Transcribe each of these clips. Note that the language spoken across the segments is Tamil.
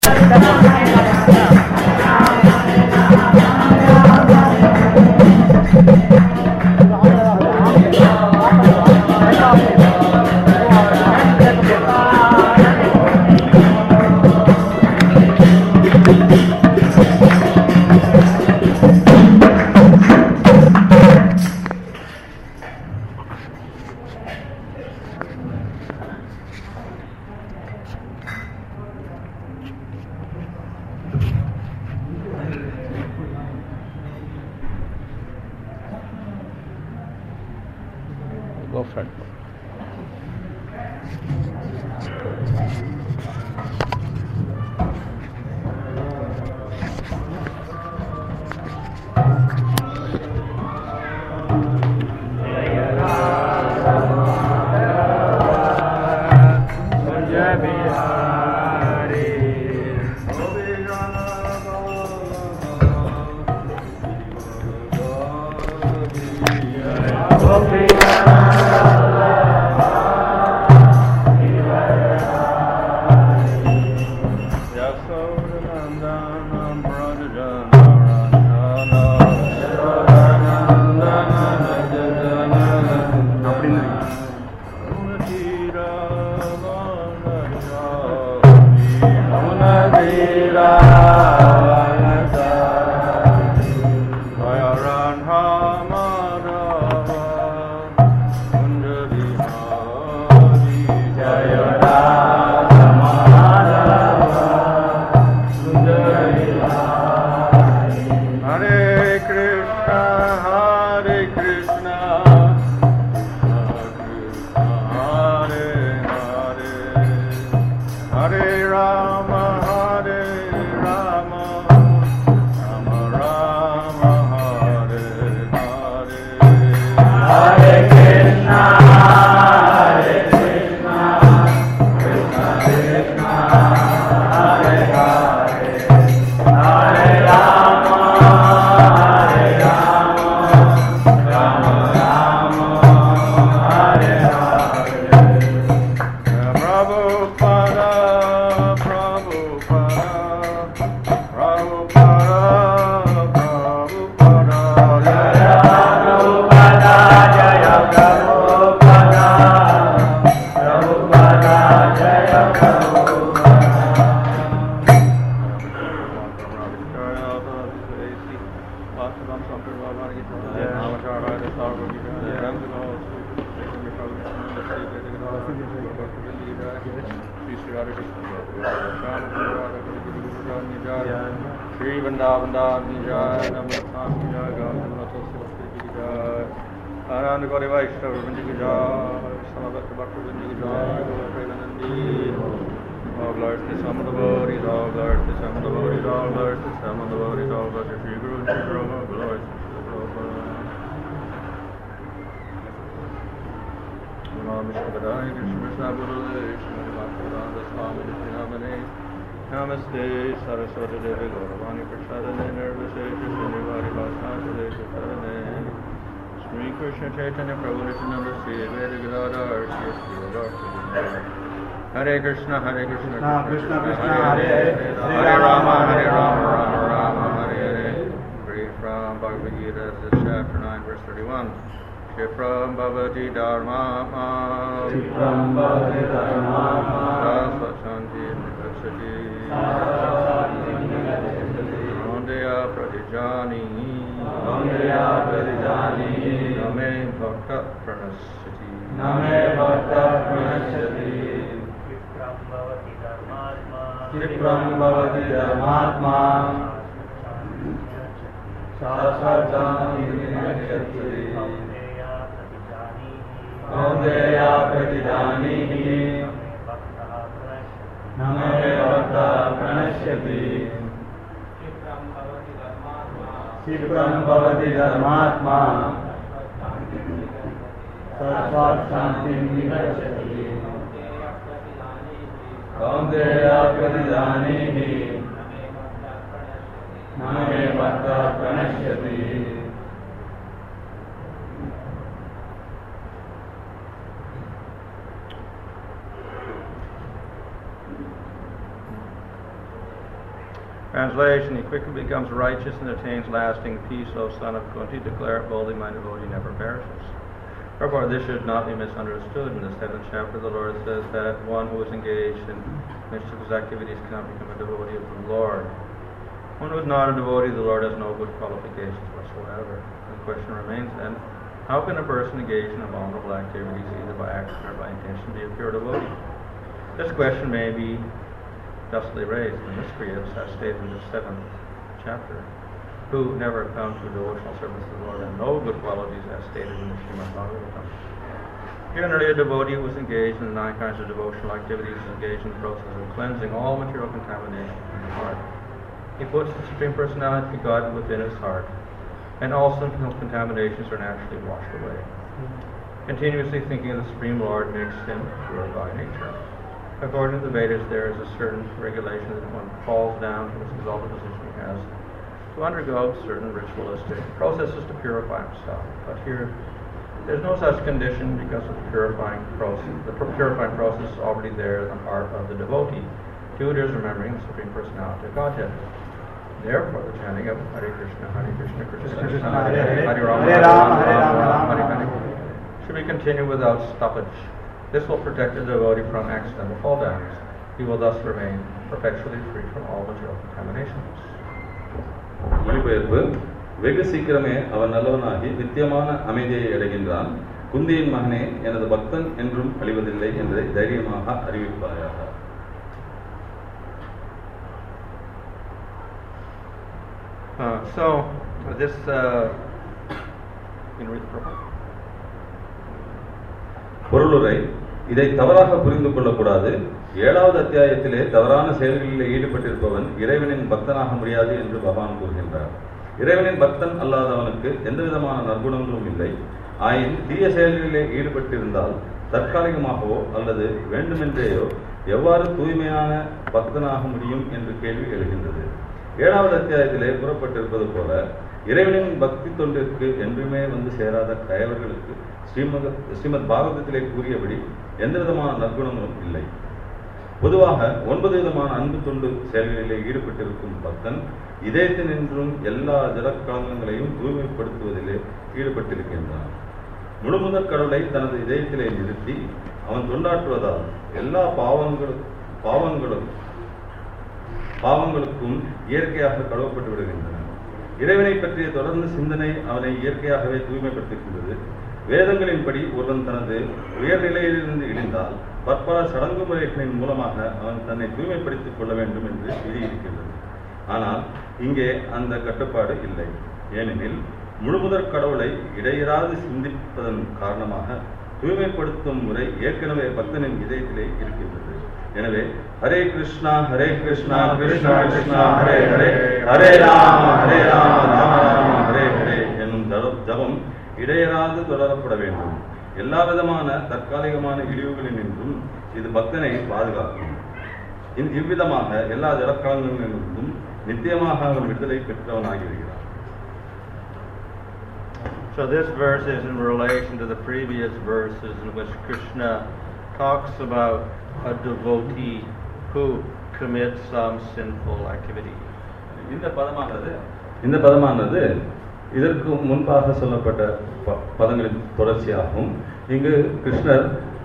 Go for it. Namaste, Saraswati Devi Gauravani Prashadane Nirvishesha Shunivari Vasanta Deshatarane Shri Krishna Chaitanya Prabhu Nityananda Sri Veda Gadadhar Sri Sri Hare Krishna Krishna Krishna Hare Hare Rama Rama Rama Hare Hare. Read from Bhagavad Gita, chapter 9, verse 31. Shipram Bhavati Dharma Shipram Bhavati Dharma Sasvanti Nivasati Ondeya Pratijani Name Bhakta Pranasati Shipram Bhavati Dharmatma Sasvanti Nivasati Ondeya Pratijani Name Bhakta Pranashyati Shipram Bhavati Dharmatma Sarasvat Shanti Nivasati Ondeya Pratijani Name Bhakta Pranashyati. Translation, he quickly becomes righteous and attains lasting peace, O son of Kunti. Declare it boldly, my devotee never perishes. Therefore, this should not be misunderstood. In the 7th chapter, the Lord says that one who is engaged in mischievous activities cannot become a devotee of the Lord. One who is not a devotee of the Lord has no good qualifications whatsoever. The question remains then, how can a person engaged in abominable activities, either by action or by intention, be a pure devotee? This question may be justly raised. The miscreants, as stated in the 7th chapter, who never come to devotional service to the Lord and no good qualities, as stated in the Srimad Bhagavatam. Generally, a devotee who is engaged in the 9 kinds of devotional activities is engaged in the process of cleansing all material contamination from the heart. He puts the Supreme Personality of God within his heart, and all sensual contaminations are naturally washed away. Continuously thinking of the Supreme Lord makes him pure by nature. According to the Vedas, there is a certain regulation that one falls down to this exalted position he has to undergo certain ritualistic processes to purify himself. But here, there's no such condition because of the purifying process. The purifying process is already there in the heart of the devotee. To it is remembering the Supreme Personality of Godhead. Therefore, the chanting of Hare Krishna, Krishna Krishna, Hare Rama, Hare Rama, Hare Hare should be continued without stoppage. This will protect the devotee from accidental fall downs. He will thus remain perpetually free from all material contaminations. மொழிபெயர்ப்பு வெகு சீக்கிரமே அவன் நல்லவனாகி நித்தியமான அமைதியை அடைகின்றான். குந்தியின் மகனே, எனது பக்தன் என்றும் அழிவதில்லை என்பதை தைரியமாக அறிவிப்பாயாக. So this in read the பொருளுரை, இதை தவறாக புரிந்து கொள்ளக்கூடாது. 7வது அத்தியாயத்திலே தவறான செயல்களில் ஈடுபட்டிருப்பவன் இறைவனின் பக்தனாக முடியாது என்று பகவான் கூறுகின்றார். இறைவனின் பக்தன் அல்லாதவனுக்கு எந்தவிதமான நற்குணங்களும் இல்லை. ஆயின் தீய செயல்களிலே ஈடுபட்டிருந்தால் தற்காலிகமாகவோ அல்லது வேண்டுமென்றேயோ எவ்வாறு தூய்மையான பக்தனாக முடியும் என்று கேள்வி எழுகின்றது. 7வது அத்தியாயத்திலே கூறப்பட்டிருப்பது போல இறைவனின் பக்தி தொண்டிற்கு என்றுமே வந்து சேராத கயவர்களுக்கு ஸ்ரீமத் பாகவதத்திலே கூறியபடி எந்தவிதமான நற்குணங்களும் இல்லை. பொதுவாக 9 விதமான அன்பு தொண்டு செயல்களிலே ஈடுபட்டிருக்கும் பக்தன் இதயத்தினின்றும் எல்லா ஜலக்கலங்களையும் தூய்மைப்படுத்துவதிலே ஈடுபட்டிருக்கின்றான். முழுமுதற் கடவுளை தனது இதயத்திலே நிறுத்தி அவன் தொண்டாற்றுவதால் எல்லா பாவங்களுக்கும் இயற்கையாக கழுவப்பட்டு விடுகின்றன. இறைவனை பற்றிய தொடர்ந்து சிந்தனை அவனை இயற்கையாகவே தூய்மைப்படுத்துகின்றது. வேதங்களின்படி ஒருவன் தனது உயர்நிலையிலிருந்து இழிந்தால் பற்பல சடங்கு முறைகளின் மூலமாக அவன் தன்னை தூய்மைப்படுத்திக் கொள்ள வேண்டும் என்று விதி இருக்கின்றது. ஆனால் இங்கே அந்த கட்டுப்பாடு இல்லை. ஏனெனில் முழுமுதற் கடவுளை இடையராது சிந்திப்பதன் காரணமாக தூய்மைப்படுத்தும் முறை ஏற்கனவே பக்தனின் இதயத்திலே இருக்கின்றது. எனவே ஹரே கிருஷ்ணா கிருஷ்ணா கிருஷ்ணா ஹரே ஹரே, ஹரே ராம ராம ராம ஹரே ஹரே என்னும் ஜபம் இடையராது தொடரப்பட வேண்டும். எல்லா விதமான தற்காலிகமான இழிவுகளினின்றும் இது பக்தனை பாதுகாக்கும். இவ்விதமாக எல்லா ஜலக்காலங்களிலிருந்தும் நித்தியமாக அவன் விடுதலை பெற்றவனாகிவிடுகிறான். So this verse is in relation to the previous verses in which Krishna talks about a devotee who commits some sinful activity. இந்த பதமானது இதற்கு முன்பாக சொல்லப்பட்ட பதங்களின் தொடர்ச்சியாகும். இங்கு கிருஷ்ணர்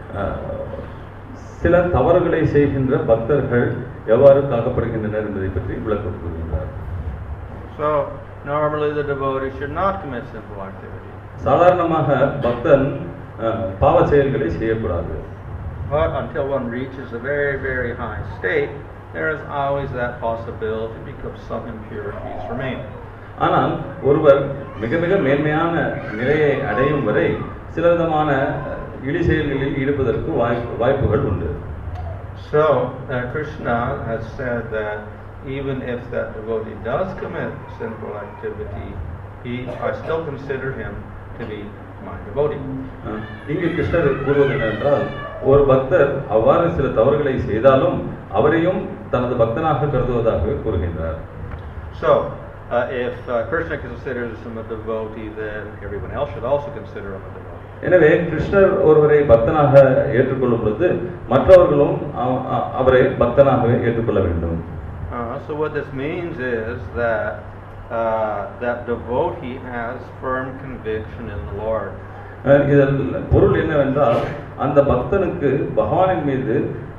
சில தவறுகளை செய்கின்ற பக்தர்கள் எவ்வாறு காக்கப்படுகின்றனர் என்பதை பற்றி விளக்கம் கூறுகின்றார். So normally the devotee should not commit sinful activity. சாதாரணமாக பக்தன் பாவ செயல்களை செய்யக்கூடாது. But until one reaches a very, very high state, there is always that possibility because some impurities remain. ஆனால் ஒருவர் மிக மிக மேன்மையான நிலையை அடையும் வரை சில விதமான இழி செயல்களில் ஈடுபதற்கு வாய்ப்புகள் உண்டு. So Krishna has said that even if that devotee does commit sinful activity, I still consider him to be my devotee. இங்கு கிருஷ்ணர் கூறுவது என்னவென்றால், ஒரு பக்தர் அவ்வாறு சில தவறுகளை செய்தாலும் அவரையும் தனது பக்தனாக கருதுவதாக கூறுகின்றார். So if Krishna considers him a devotee, then everyone else should also consider him a devotee. எனவே கிருஷ்ணர் ஒருவரை பக்தனாக ஏற்றுக்கொள்ளும் பொழுது மற்றவர்களும் அவரை பக்தனாகவே ஏற்றுக்கொள்ள வேண்டும். So what this means is that devotee has firm conviction in the Lord. இதன் பொருள் என்னவென்றால் அந்த பக்தனுக்கு பகவானின் மீது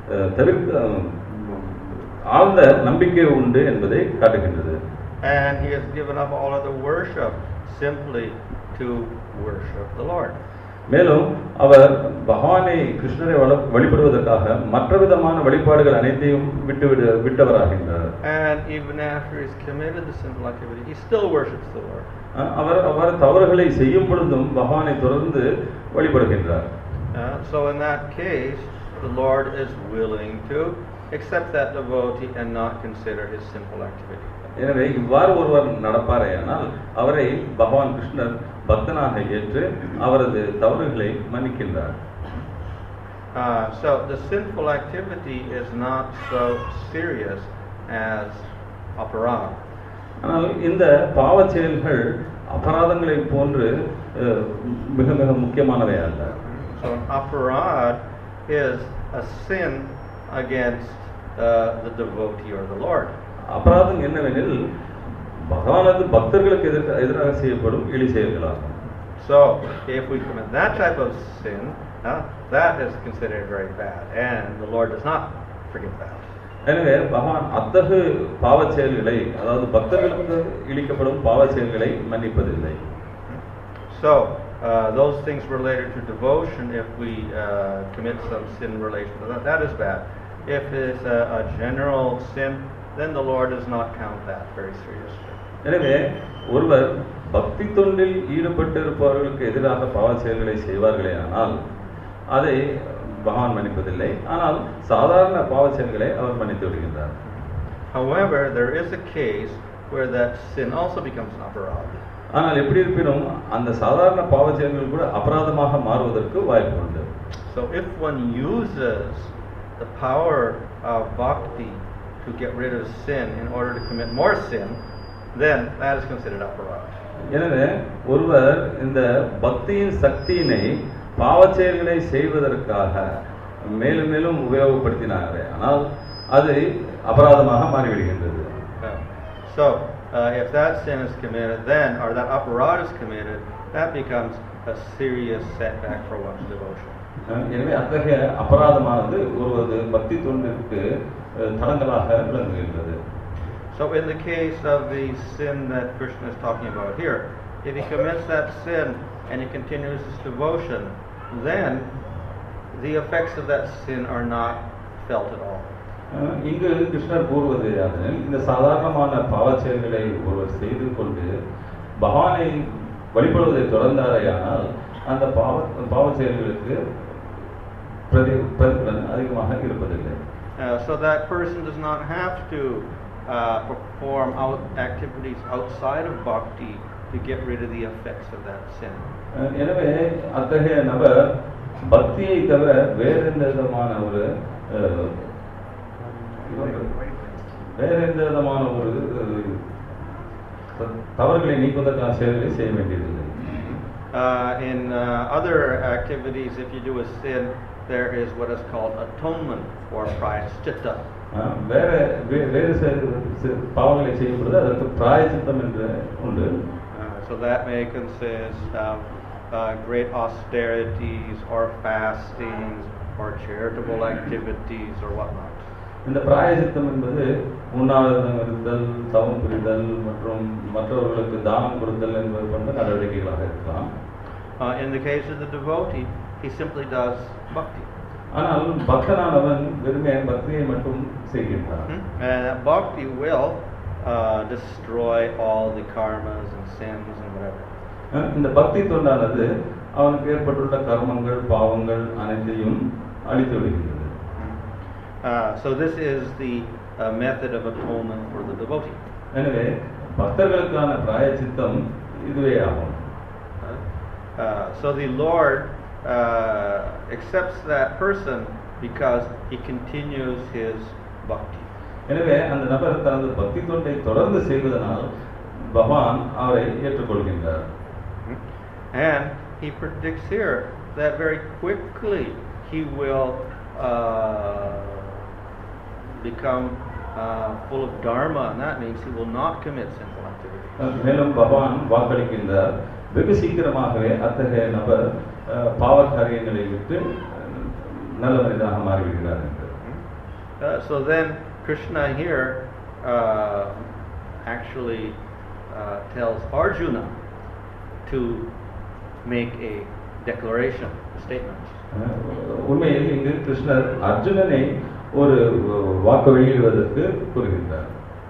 ஆழ்ந்த நம்பிக்கை உண்டு என்பதை காட்டுகின்றது. And he has given up all other worship simply to worship the Lord. மேலும் அவர் பகவானை கிருஷ்ணரை வழிபடுவதற்காக மற்ற விதமான வழிபாடுகள் அனைத்தையும் விட்டவராகின்றார். And even after he's committed the sinful activity, he still worships the Lord. அவர் தவறுகளை செய்யும் பொழுதும் பகவானை தொடர்ந்து வழிபடுகின்றார். So in that case, the Lord is willing to accept that devotee and not consider his sinful activity. எனவே இவ்வாறு ஒருவர் நடப்பாரேயானால் அவரை பகவான் கிருஷ்ணர் பக்தனாக ஏற்று அவரது தவறுகளை மன்னிக்கின்றார். So the sinful activity is not so serious as aparad. ஆனால் இந்த பாவ செயல்கள் அபராதங்களை போன்று மிக மிக முக்கியமானவை அல்ல. So aparad is a sin against the devotee or the Lord. அபராதம் என்னவெனில் பகவானது பக்தர்களுக்கு எதிராக செய்யப்படும் இழி செயல்களாகும். So if we commit that type of sin, that is considered very bad, and the Lord does not forgive that. எனவே பகவான் அத்தகு பாவ செயல்களை, அதாவது பக்தர்களுக்கு இழிக்கப்படும் பாவ செயல்களை மன்னிப்பதில்லை. So those things related to devotion, if we commit some sin in relation to that is bad. If it's a general sin, then the Lord does not count that very seriously. எனவே ஒருவர் பக்தி தொண்டில் ஈடுபட்டு இருப்பவர்களுக்கு எதிராக பாவ செயல்களை செய்வார்களே ஆனால் அதை பகவான் மன்னிப்பதில்லை. ஆனால் சாதாரண பாவ செயல்களை அவர் மன்னித்து விடுகின்றார். However, there is a case where that sin also becomes an aparad. ஆனால் எப்படி இருப்பினும் அந்த சாதாரண பாவ செயல்கள் கூட அபராதமாக மாறுவதற்கு வாய்ப்பு உண்டு. So if one uses the power of bhakti to get rid of sin in order to commit more sin, then that is considered aparad. எனவே ஒருவர் இந்த பக்தியின் சக்தியினை பாவ செயல்களை செய்வதற்காக மேலும் மேலும் உபயோகப்படுத்தினாரே ஆனால் அது அபராதமாக மாறிவிடுகின்றது. So if that sin is committed, then or that aparad is committed, that becomes a serious setback for one's devotion. எனவே அத்தகைய அபராதமானது ஒருவது பக்தி தொண்டிற்கு தடங்கலாக விளங்குகின்றது. So in the case of the sin that Krishna is talking about here, if he commits that sin and he continues his devotion, then the effects of that sin are not felt at all. இங்கு கிருஷ்ணர் கூறுவது யாதெனில் இந்த சாதாரணமான பாவ செயல்களை ஒருவர் செய்து கொண்டு பகவானை வழிபடுவதை தொடர்ந்தாரையானால் அந்த பாவ செயல்களுக்கு பிரதிபலன் அதிகமாக இருப்பதில்லை. So that person does not have to perform activities outside of bhakti to get rid of the effects of that sin. எனவே அத்தகைய நபர் பக்தியை தவிர வேற எந்த விதமான ஒரு தவறுகளை நீக்குவதற்கான செயல்களை செய்ய வேண்டியதில்லை. In other activities, if you do a sin, there is what is called atonement or prayaschitta. வேறு பாவங்களை செய்யப்படுது அதற்கு பிராயச்சித்தம் என்று உண்டு. So that may consist of great austerities or fastings or charitable activities or whatnot. இந்த பிராயச்சித்தம் என்பது உண்ணாவிரதம் இருத்தல், தவம் புரிதல் மற்றும் மற்றவர்களுக்கு தானம் கொடுத்தல் என்பது போன்ற நடவடிக்கைகளாக இருக்கலாம். In the case of the devotee, he simply does bhakti. ஆனால் பக்தனானவன் வெறுமே பக்தியை மட்டும் செய்கின்றான். And bhakti will destroy all the karmas and sins and whatever. இந்த பக்தி தொண்டானது அவனுக்கு ஏற்பட்டுள்ள கர்மங்கள் பாவங்கள் அனைத்தையும் அழித்து விடுகின்றது. So this is the method of atonement for the devotee. எனவே பக்தர்களுக்கான பிராயச்சித்தம் இதுவே ஆகும். So the Lord accepts that person because he continues his bhakti. எனவே அந்த நபர் தனது பக்தி தொண்டை தொடர்ந்து செய்வதனால் பகவான் அவரை ஏற்றுக்கொள்கின்றார். And he predicts here that very quickly he will become full of dharma, and that means he will not commit sinful activity. மேலும் பகவான் வாக்களிக்கின்றார், வெகு சீக்கிரமாகவே அத்தகைய நபர் பாவ காரியங்களை விட்டு நல்ல மனிதனாக மாறிவிடுகிறார் என்று. So then Krishna here actually tells Arjuna to make a declaration, a statement. உண்மையில் இங்கு கிருஷ்ணர் அர்ஜுனனை ஒரு வாக்கு வெளியிடுவதற்கு கூறுகின்றார்.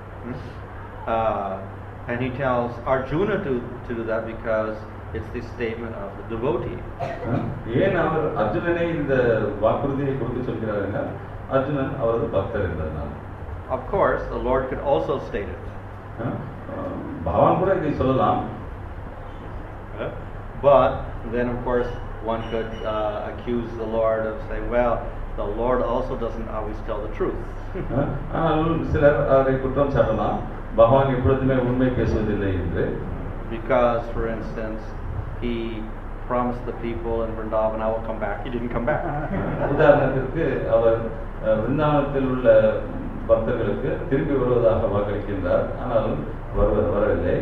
And he tells Arjuna to do that because it's the statement of the devotee. ஏன் அவர் அர்ஜுனனை இந்த வாக்குறுதியை கொடுத்து சொல்கிறார் என்றால் அர்ஜுனன் அவரது பக்தர் என்பதனால். Of course, the Lord could also state it. பகவான் கூட இதை சொல்லலாம். But then, of course, one could accuse the Lord of saying, well, the Lord also doesn't always tell the truth. ஆனால் சிலர் அவரை குற்றம் சாட்டலாம், பகவான் எப்பொழுதுமே உண்மை பேசுவதில்லை என்று. Because, for instance, he promised the people in Vrindavan, I will come back. He didn't come back. உதாரணத்திற்கு அவர் விருந்தாவனத்தில் உள்ள பக்தர்களுக்கு திரும்பி வருவதாக வாக்களிக்கின்றார், ஆனாலும் வரவில்லை.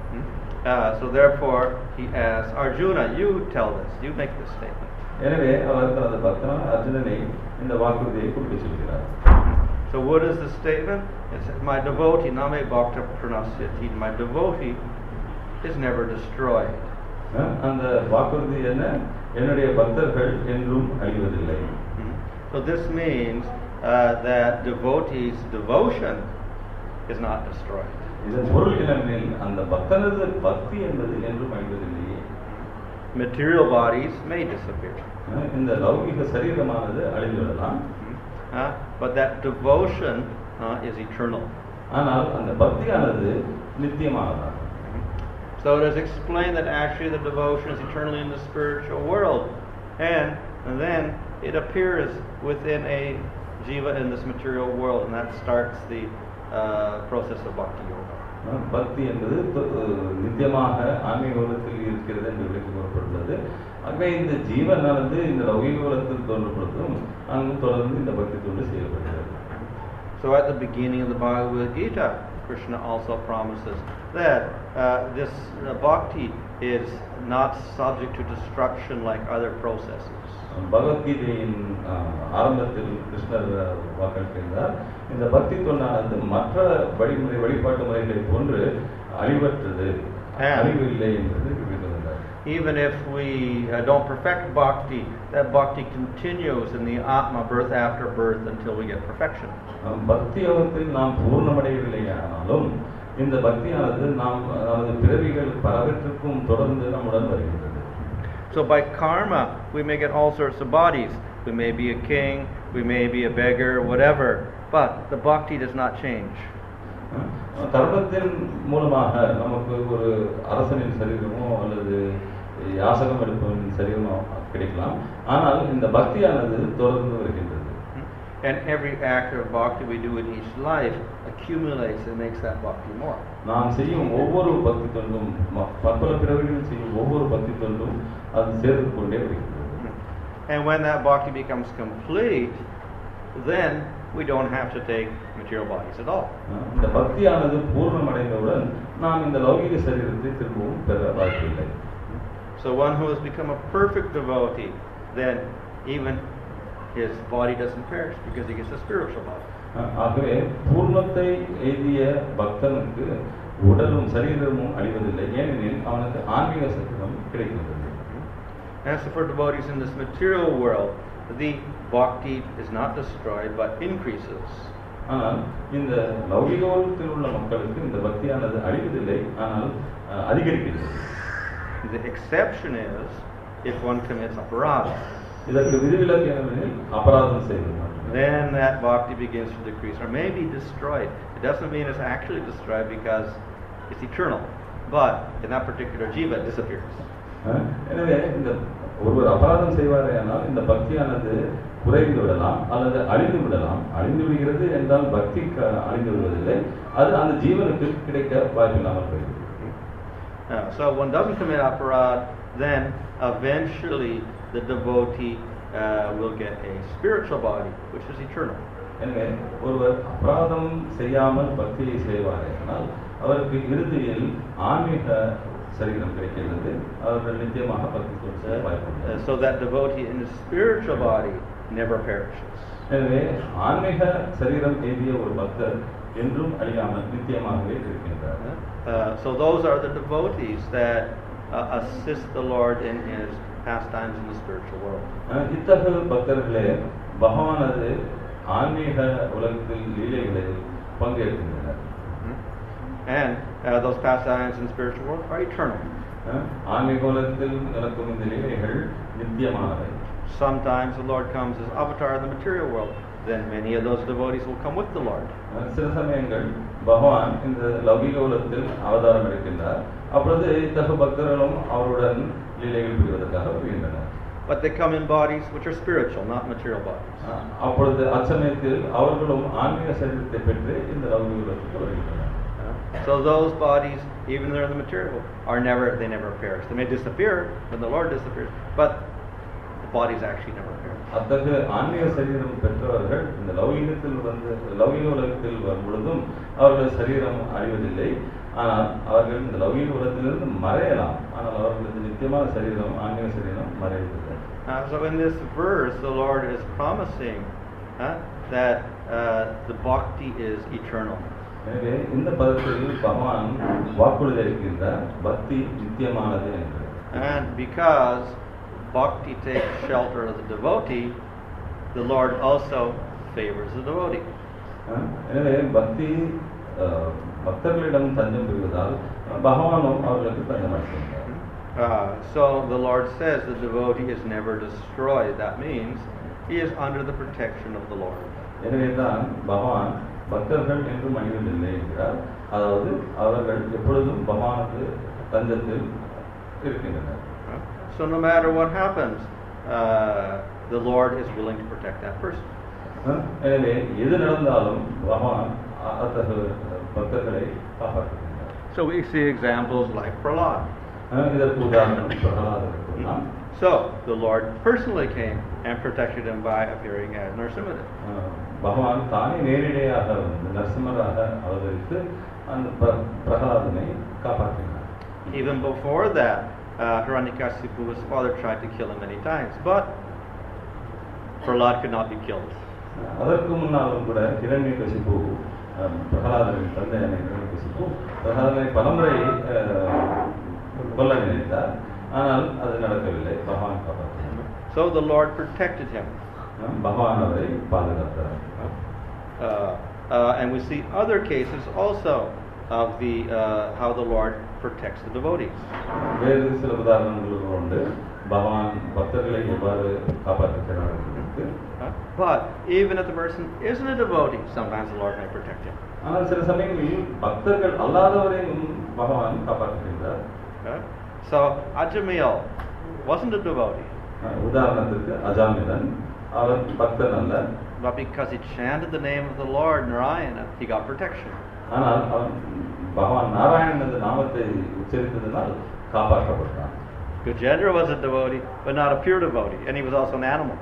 So therefore, he asks Arjuna, you tell this, you make this statement. எனவே அவர் தனது பக்தனான அர்ஜுனனை இந்த வாக்குறுதியை கொடுக்க சொல்கிறார். So what is the statement? It says, my devotee, name bhakta pranasyati, my devotee is never destroyed. அந்த வாக்குறுதி என்ன? என்னுடைய பக்தர்கள் என்றும் அழிவதில்லை. So this means that devotee's devotion is not destroyed. இதன் பொருள் என்னவெனில் அந்த பக்தனது பக்தி என்பது என்றும் அழிவதில்லையே. Material bodies may disappear. இந்த லௌகிக சரீரமானது அழிந்துவிடலாம். But that devotion is eternal. ஆனால் அந்த பக்தியானது நித்தியமானது. So it is explained that actually the devotion is eternally in the spiritual world, and then it appears within a jiva in this material world, and that starts the process of bhakti yoga. பக்தி என்பது நித்தியமாக ஆன்மீக உலகத்தில் இருக்கிறது என்று விளக்கி கூறப்பட்டுள்ளது. ஆகவே இந்த ஜீவனானது இந்த லௌகிக உலகத்தில் தோன்றப்படுத்தும் அங்கு தொடர்ந்து இந்த பக்தி தொண்டு செய்யப்படுகிறது. So at the beginning of the Bhagavad Gita, Krishna also promises that this bhakti is not subject to destruction like other processes. பகவத்கீதையின் ஆரம்பத்தில் கிருஷ்ணர் வாக்களிக்கின்றார், இந்த பக்தி தொண்டானது மற்ற வழிபாட்டு முறைகளை போன்று அழிவற்றது, அழிவு இல்லை என்று குறிப்பிட்டிருந்தார். Even if we don't perfect bhakti, that bhakti continues in the atma birth after birth until we get perfection. பக்தி யோகத்தில் நாம் பூர்ணமடையவில்லையானாலும் இந்த பக்தியானது நமது பிறவிகள் பலவற்றுக்கும் தொடர்ந்து நம்முடன் வருகின்றது. So by karma, we may get all sorts of bodies. We may be a king, we may be a beggar, whatever, but the bhakti does not change. கர்மத்தின் மூலமாக நமக்கு ஒரு அரசனின் சரீரமோ அல்லது யாசகம் எடுப்பவனின் சரீரமோ கிடைக்கலாம், ஆனால் இந்த பக்தியானது தொடர்ந்து வருகின்றது. And every act of bhakti we do in each life accumulates and makes that bhakti more. நாம் செய்யும் ஒவ்வொரு பக்தி தொண்டும், பற்பல பிறவிகளில் செய்யும் ஒவ்வொரு பக்தி தொண்டும் அது சேர்ந்து கொண்டே வருகிறது. And when that bhakti becomes complete, then we don't have to take material bodies at all. இந்த பக்தியானது பூர்ணமடைந்தவுடன் நாம் இந்த லௌகிக சரீரத்தை திரும்பவும் பெற வாய்ப்பில்லை. So one who has become a perfect devotee, then even his body doesn't perish because he gets a spiritual body. ஆகவே பூர்ணத்தை எய்திய பக்தனுக்கு உடலும் சரீரமும் அழிவதில்லை, ஏனெனில் அவனுக்கு ஆன்மீக சரீரம் கிடைக்கின்றது. As for devotees in this material world, the bhakti is not destroyed but increases. ஆனால் இந்த லௌகிக உலகத்தில் உள்ள மக்களுக்கு இந்த பக்தியானது அழிவதில்லை, ஆனால் அதிகரிக்கிறது. The exception is if one commits aparadha. இதற்கு விதிவிலக்கு என்னவெனில் அபராதம் செய்வது மட்டுமே. Then that bhakti begins to decrease or may be destroyed. It doesn't mean it's actually destroyed because it's eternal, but in that particular jiva it disappears. எனவே இந்த ஒருவர் அபராதம் செய்வாரேயானால் இந்த பக்தியானது குறைந்து விடலாம் அல்லது அழிந்து விடலாம். அழிந்து விடுகிறது என்றால் பக்தி அழிந்து விடுவதில்லை, அது அந்த ஜீவனுக்கு கிடைக்க வாய்ப்பில்லாமல் போகிறது. So one doesn't commit aparadha, then eventually the devotee will get a spiritual body, which is eternal. எனவே ஒருவர் அபராதம் செய்யாமல் பக்தியை செய்வாரேனால் அவருக்கு இறுதியில் ஆன்மீக சரீரம் கிடைக்கிறது. அவர்கள் நிச்சயமாக பக்தி செய்ய வாய்ப்புள்ளது. So that devotee in the spiritual body never perishes. எனவே ஆன்மீக சரீரம் ஏந்திய ஒரு பக்தர் என்றும் அழியாமல் நிச்சயமாகவே இருக்கின்றார். So those are the devotees that assist the Lord in His pastimes in the spiritual world. இத்தகைய பக்தர்களே பகவானது ஆன்மீக உலகத்தில் லீலைகளில் பங்கேற்கின்றனர். And those pastimes in the spiritual world are eternal. ஆன்மீக உலகத்தில் நடக்கும் இந்த லீலைகள் நித்தியமானவை. Sometimes the Lord comes as avatar in the material world. Then many of those devotees will come with the Lord. சில சமயங்கள் பகவான் இந்த லௌகிக உலகத்தில் அவதாரம் எடுக்கின்றார். அப்பொழுது இத்தகைய பக்தர்களும் அவருடன் லீலைகள் புரிவதற்காக வருகின்றனர். But they come in bodies which are spiritual, not material bodies. அப்பொழுது அச்சமயத்தில் அவர்களும் ஆன்மீக சரீரத்தை பெற்று இந்த லௌகிக உலகத்துக்கு வருகின்றனர். So those bodies, even though they're in the material world, they never perish. They may disappear when the Lord disappears, but the bodies actually never perish. அத்தகைய ஆன்மீக சரீரம் பெற்றவர்கள் இந்த லௌகிக உலகத்தில் வரும் பொழுதும் அவர்கள் சரீரம் அழிவதில்லை. ஆனால் அவர்கள் இந்த லௌகிக உலகத்திலிருந்து மறையலாம். ஆனால் அவர்களது நித்தியமான சரீரம் ஆன்மீக சரீரம் மறைவதில்லை. So in this verse, the Lord is promising that the bhakti is eternal. எனவே இந்த பதத்தில் பகவான் வாக்குறுதி அளிக்கின்றார் பக்தி நித்தியமானது என்று. And because bhakti takes shelter of the devotee, the Lord also favors the devotee. எனவே பக்தி பக்தர்களிடம் தஞ்சம் பெறுவதால் பகவானும் அவர்களுக்கு தஞ்சம் அளிக்கின்றார். So the Lord says the devotee is never destroyed. That means he is under the protection of the Lord. எனவே தான் பகவான் பக்தர்கள் என்றும் அழிவதில்லை என்கிறார். அதாவது அவர்கள் எப்பொழுதும் பகவானுக்கு தஞ்சத்தில் இருக்கின்றனர். So no matter what happens, the Lord is willing to protect that person. எனவே எது நடந்தாலும் பகவான் அத்தகைய பக்தர்களை காப்பாற்றுகின்றார். So we see examples like Prahlad. இதற்கு உதாரணம் பிரகலாதர். So the Lord personally came and protected him by appearing as Narasimha. பகவான் தானே நேரடியாக வந்து நரசிம்மராக அவதரித்து அந்த பிரகலாதனை காப்பாற்றினார். Even before that, Hiranyakasipu, his father, tried to kill him many times, but Prahlad could not be killed. அதற்கு முன்னாலும் கூட ஹிரண்யகசிபு பிரகலாதனின் தந்தையான ஹிரண்யகசிபு பிரகலாதனை பலமுறை கொல்ல நினைத்தார். ஆனால் அது நடக்கவில்லை. பகவான் காப்பாற்றினார். So the Lord protected him. பகவான் அவரை பாதுகாத்தார். And we see other cases also of the how the Lord protects the devotees. வேறு சில உதாரணங்கள் உண்டு. பகவான் பக்தர்களை எவ்வாறு காப்பாற்றுகிறார். But even if the person isn't a devotee, sometimes the Lord may protect him. ஆனால் சில சமயங்களில் பக்தர்கள் அல்லாதவரையும் பகவான் காப்பாற்றுகின்றார். So Ajamil wasn't a devotee. உதாரணத்திற்கு அஜாமிலன் அவர் பக்தன் அல்ல. But because he chanted the name of the Lord Narayana, he got protection. ஆனால் அவன் பகவான் நாராயணனது நாமத்தை உச்சரித்ததனால் காப்பாற்றப்பட்டான். Gajendra was a devotee, but not a pure devotee, and he was also an animal.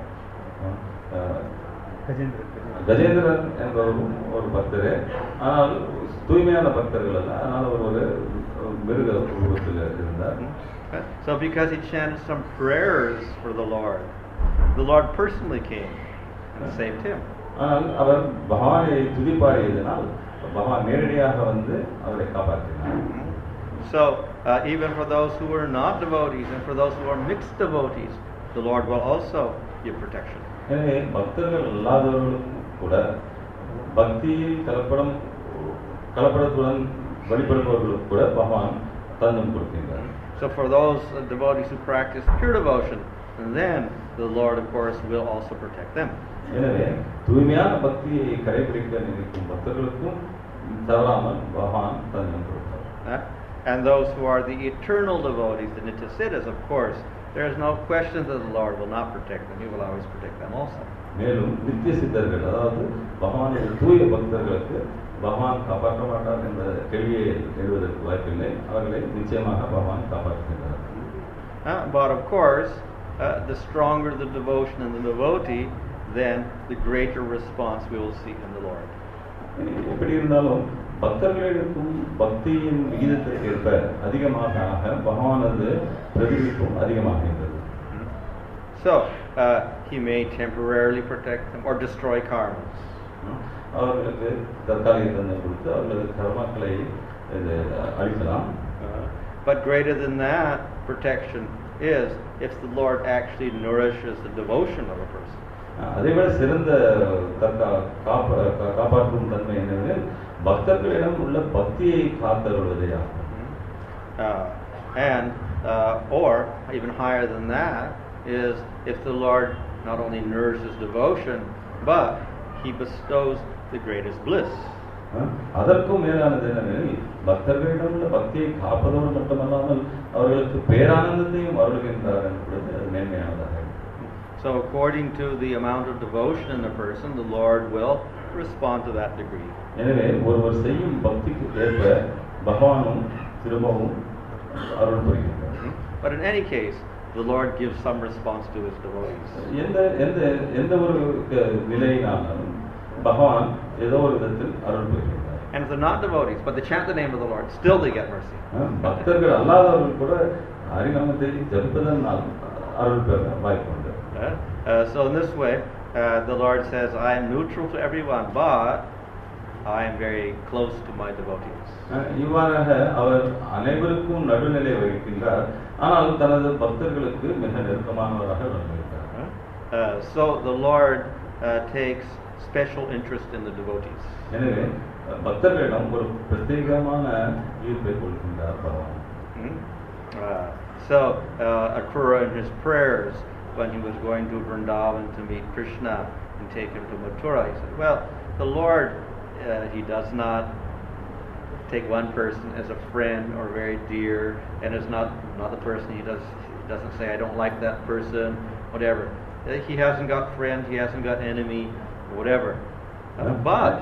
Gajendran என்பவரும் ஒரு பக்தரே, ஆனால் தூய்மையான பக்தர்கள் அல்ல. ஆனால் அவர் ஒரு மிருக உருவத்தில் இருந்தார். So because he chanted some prayers for the Lord personally came and saved him. ஆனால் அவர் பகவானை துதிப்பாடியதனால் பகவான் நேரடியாக வந்து அவரை காப்பாற்றினார். So even for those who are not devotees and for those who are mixed devotees, the Lord will also give protection. எனவே பக்தர்கள் அல்லாதவர்களும் கூட பக்தியில் கலப்படத்துடன் வழிபடுபவர்களுக்கு கூட பகவான் தஞ்சம் கொடுக்கின்றார். So for those devotees who practice pure devotion, then the Lord, of course, will also protect them. எனவே தூய்மையான பக்தியை கடைபிடிக்க நினைக்கும் பக்தர்களுக்கும் தவறாமல் பகவான் தஞ்சம் கொடுத்தார். And those who are the eternal devotees, the Nityasiddhas, of course, there is no question that the Lord will not protect them. He will always protect them also. மேலும் நித்திய சித்தர்கள், அதாவது பகவானுடைய தூய பக்தர்களுக்கு பகவான் காப்பாற்ற மாட்டார் என்ற கேள்வியை எழுவதற்கு வாய்ப்பில்லை. அவர்களை நிச்சயமாக பகவான் காப்பாற்றுகின்றார். But of course, the stronger the devotion in the devotee, then the greater response we will see in the Lord. எப்படி இருந்தாலும் பக்தர்களிடக்கும் பக்தியின் விகிதத்திற்கு ஏற்ப அதிகமாக பகவானது பிரதிபலிப்பும் அதிகமாகின்றது. So he may temporarily protect them or destroy karmas. அவர்களுக்கு தற்காலிக தண்டனை கொடுத்து அவர்களது கர்மாக்களை அழிக்கலாம். But greater than that protection is if the Lord actually nourishes the devotion of a person. அதைவிட சிறந்த காப்பாற்றும் தன்மை என்னவெனில் பக்தர்களிடம் உள்ள பக்தியை காத்தருள்வதே ஆகும். Or even higher than that is if the Lord not only nourishes devotion, but he bestows the greatest bliss. அதற்கும் மேலானது என்னவெனில் பக்தர்களிடம் உள்ள பக்தியை காப்பதோடு மட்டுமல்லாமல் அவர்களுக்கு பேரானந்தத்தையும் அருள்கின்றார் என்பது அது மேன்மையானதாக. So according to the amount of devotion in a person, the Lord will respond to that degree. எனவே ஒருவர் செய்யும் பக்திக்கு ஏற்ப பகவானும் திரும்பவும் அருள் புரிகின்றார். But in any case, the Lord gives some response to his devotees. எந்த ஒரு நிலையினாலும் பகவான் ஏதோ ஒரு விதத்தில் அருள் புரிகின்றார். And if they're not devotees, but they chant the name of the Lord, still they get mercy. பக்தர்கள் அல்லாதவர்கள் கூட ஹரிநாமத்தை ஜபிப்பதனால் அருள் பெற வாய்ப்பு உண்டு. So in this way, the Lord says, I am neutral to everyone, but I am very close to my devotees. இவ்வாறாக அவர் அனைவருக்கும் நடுநிலை வகிக்கின்றார், ஆனால் தனது பக்தர்களுக்கு மிக நெருக்கமானவராக விளங்குகிறார். So the Lord takes special interest in the devotees. எனவே பக்தர்களிடம் ஒரு பிரத்யேகமான ஈர்ப்பை கொள்கின்றார் பகவான். So Akrura in his prayers, when he was going to Vrindavan to meet Krishna and take him to Mathura, he said, well, the Lord, he does not take one person as a friend or very dear, and is not the person he doesn't say, I don't like that person, whatever. He hasn't got friend, he hasn't got enemy, whatever. But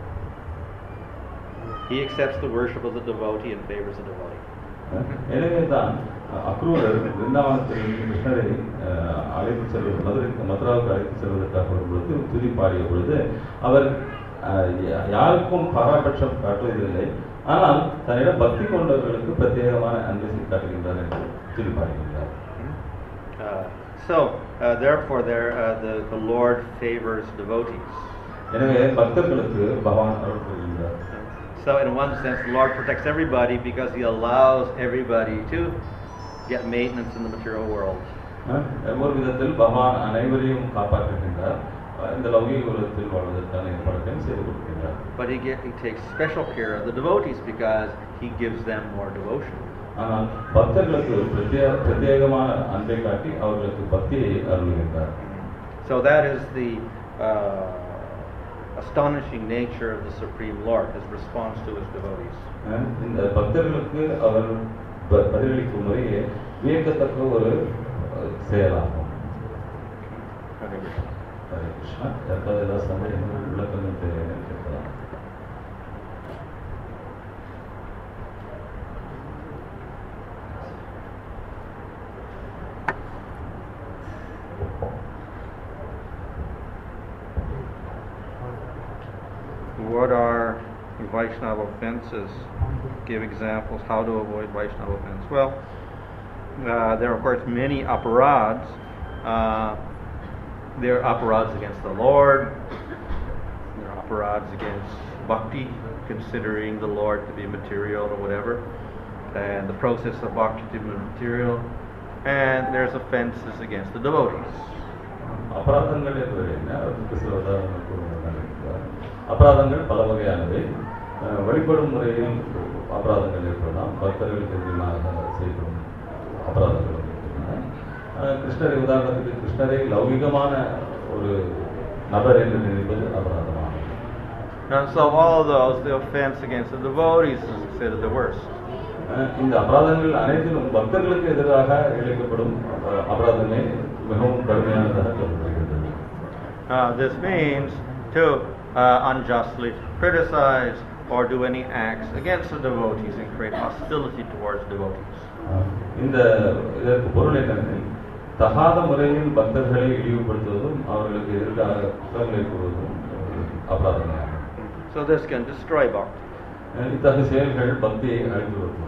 he accepts the worship of the devotee and favors the devotee. எனவே தான் அக்ரூரர் விருந்தாவனத்தில் கிருஷ்ணரை அழைத்து செல்வது மதுராவுக்கு அழைத்து செல்வதற்காக வரும்பொழுது துதி பாடிய பொழுது அவர் யாருக்கும் பாராபட்சம் காட்டுவதில்லை, ஆனால் தன்னிடம் பக்தி கொண்டவர்களுக்கு பிரத்யேகமான அன்பை காட்டுகின்றார் என்று துதி பாடுகின்றார். So therefore the Lord favors devotees. எனவே பக்தர்களுக்கு பகவான் அருள் புரிகின்றார். So in one sense, the Lord protects everybody because he allows everybody to get maintenance in the material world. ஒரு விதத்தில் பகவான் அனைவரையும் காப்பாற்றுகின்றார், இந்த லௌகிக உலகத்தில் வாழ்வதற்கான ஏற்பாடுகளை செய்து கொடுக்கின்றார். But he takes special care of the devotees because he gives them more devotion. ஆனால் பக்தர்களுக்கு பிரத்யேகமான அன்பை காட்டி அவர்களுக்கு பக்தியை அருள்கின்றார். So that is the astonishing nature of the Supreme Lord, his response to his devotees. இந்த பக்தர்களுக்கு அவர் பதிலளிக்கும் முறையே வியக்கத்தக்க ஒரு செயலாகும். ஹரே கிருஷ்ணா. யாருக்காவது சந்தேகங்கள் விளக்கங்கள் தேவைன்னு கேட்கலாம். What are Vaishnava offenses? Give examples how to avoid Vaishnava offense. Well, there are of course many aparads. There are aparads against the Lord. There are aparads against bhakti, considering the Lord to be material or whatever, and the process of bhakti to be material. And there's offenses against the devotees. அபராதங்கள் என்பது என்ன? அதற்கு சில உதாரணங்கள் கூறுகிறார். அபராதங்கள் பல வகையானவை. வழிபடும் முறையில் அபராதங்கள் ஏற்படலாம், பக்தர்களுக்கு எதிராக செய்யப்படும் அபராதங்கள் இருக்கின்றன. கிருஷ்ணரை உதாரணத்துக்கு கிருஷ்ணரை லௌகிகமான ஒரு நபர் என்று நினைப்பது அபராதமாகும். And so all of those, the offense against the devotees is considered the worst. இந்த அபராதங்கள் அனைத்திலும் பக்தர்களுக்கு எதிராக இழைக்கப்படும் அபராதமே மிகவும் கடுமையானதாக கருதப்படுகிறது. This means to unjustly criticize or do any acts against the devotees and create hostility towards devotees. இந்த இதற்கு பொருள் என்னென்ன, தகாத முறையில் பக்தர்களை இழிவுபடுத்துவதும் அவர்களுக்கு எதிராக குற்றங்களை கூறுவதும் அபராதமாகும். So this can destroy bhakti. இத்தகைய செயல்கள் பக்தியை அழித்து வருகிறது.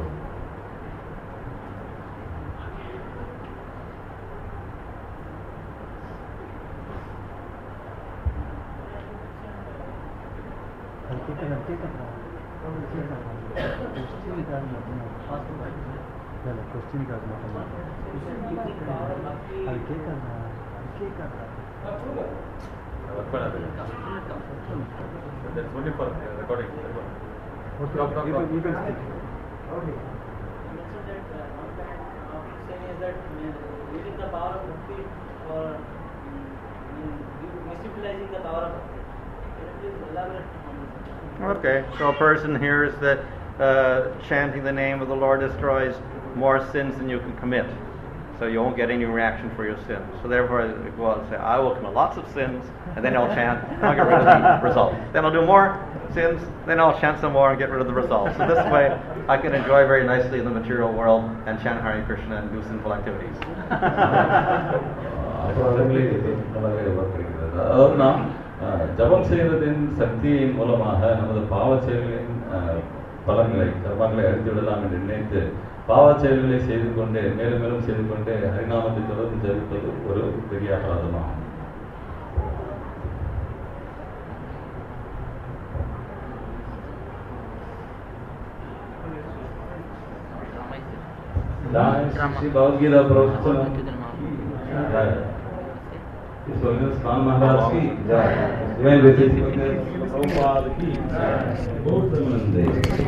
That's only for recording. Okay. You can speak. Okay. Is that using the power of bhakti or misutilizing the power of bhakti? Can you please elaborate on this? Okay, so a person hears that chanting the name of the Lord destroys more sins than you can commit. So you won't get any reaction for your sins. So therefore, I go out and say, I will commit lots of sins, and then I'll chant, and I'll get rid of the result. Then I'll do more sins, then I'll chant some more and get rid of the result. So this way, I can enjoy very nicely in the material world and chant Hare Krishna and do sinful activities. அதாவது நாம் ஜபம் செய்வதின் சக்தியின் மூலமாக நமது பாவ செயல்களின் பலன்களை கர்மாக்களை அழித்து விடலாம் என்று நினைத்து பாவ செயல்களை செய்து கொண்டே மேலும் மேலும் செய்து கொண்டே ஹரிநாமத்தை தொடர்ந்து ஜபிப்பது ஒரு பெரிய அபராதமாகும். श्री भगवद गीता प्रवचन इस स्वामी महाराज की प्रभुपाद की बहुत नंदे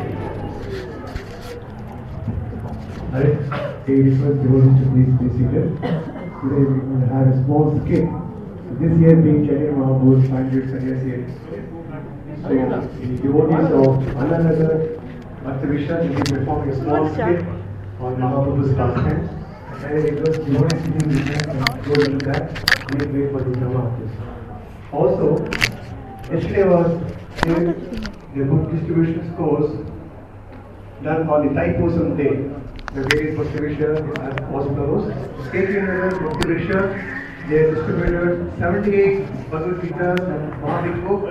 I request devotees to please be seated. Today we will have a small skit. This year being Chaitanya Mahaprabhu's 500th year. So the devotees of Annanagar Bhaktivinoda will be performing a small skit on Mahaprabhu's pastimes. And I request devotees to be seated and go to that. Make way for the drama artist. Also, yesterday was the book distribution course done on the Thaipusam day. The various Bhaktivinoda as follows. Chaitanya Bhaktivinoda, they have distributed 78 Bhagavad Gitas and Mahabig books,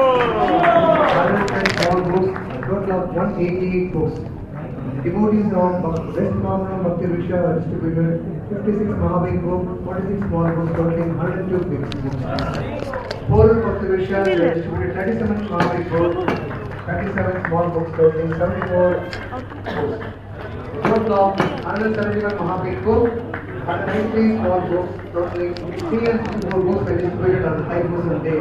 110 small books, a total of 188 books. Devotees of West Mamra Bhaktivinoda have distributed 56 Mahabig books, 46 small books, totaling 102 books. Pooran Bhaktivinoda have distributed 37 Mahabig books, 37 small books, totaling 74 books. Total of 171 Mahabig books, 193 small books, totaling 304 books were distributed on the Thaipusam day.